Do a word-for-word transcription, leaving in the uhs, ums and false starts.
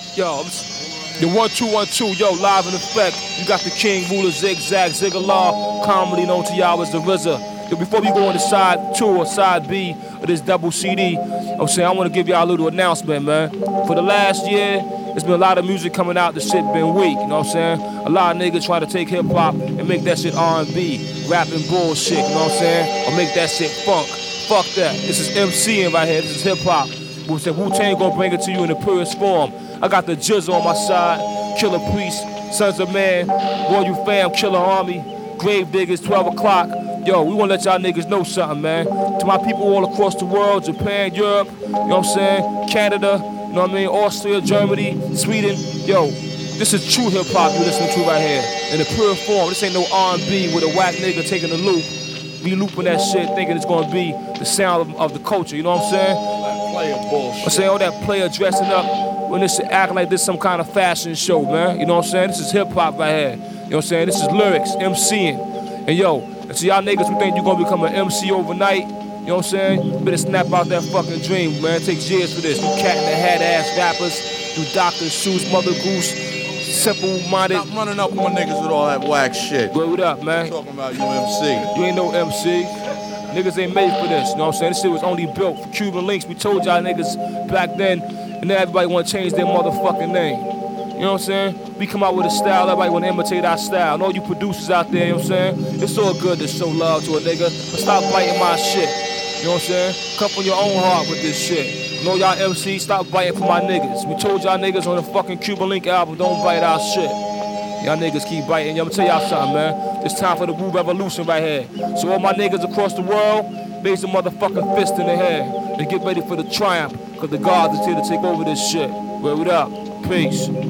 Yo, the one two one two, yo, live in effect. You got the King, Ruler, Zigzag, Ziggalar, commonly known to y'all as the R Z A. Yo, before we go on to side two or side B of this double C D, I'm saying I want to give y'all a little announcement, man. For the last year, there's been a lot of music coming out. The shit been weak, you know what I'm saying? A lot of niggas try to take hip hop and make that shit R and B, rapping bullshit, you know what I'm saying? Or make that shit funk. Fuck that. This is MCing right here. This is hip hop. We said Wu-Tang gonna bring it to you in the purest form. I got the Jizz on my side, Killer Priest, Sons of Man, Royal Fam, Killer Army, Grave Diggers, twelve o'clock. Yo, we wanna let y'all niggas know something, man. To my people all across the world, Japan, Europe, you know what I'm saying, Canada, you know what I mean, Austria, Germany, Sweden. Yo, this is true hip hop you listening to right here. In the pure form. This ain't no R and B with a whack nigga taking the loop. We looping that shit thinking it's gonna be the sound of, of the culture, you know what I'm saying? Player bullshit. I'm saying all that player dressing up when this acting like this some kind of fashion show, man. You know what I'm saying? This is hip hop right here. You know what I'm saying? This is lyrics, MCing. And yo, and so y'all niggas who think you're gonna become an M C overnight, you know what I'm saying? You better snap out that fucking dream, man. It takes years for this. You cat in the hat ass rappers, you Doctor Shoes, Mother Goose, simple-minded. Stop running up on niggas with all that whack shit. Word up, man. I'm talking about you M C. You ain't no M C. Niggas ain't made for this, you know what I'm saying? This shit was only built for Cuban links. We told y'all niggas back then, and now everybody wanna change their motherfucking name. You know what I'm saying? We come out with a style, everybody wanna imitate our style. And all you producers out there, you know what I'm saying? It's all good to show love to a nigga, but stop biting my shit. You know what I'm saying? Come from your own heart with this shit. You know y'all M Cs, stop biting for my niggas. We told y'all niggas on the fucking Cuban Link album, don't bite our shit. Y'all niggas keep biting. Y'all, I'ma tell y'all something, man. It's time for the Wu Revolution right here. So all my niggas across the world, raise a motherfucking fist in the air and get ready for the triumph, cause the gods is here to take over this shit. Word up. Peace.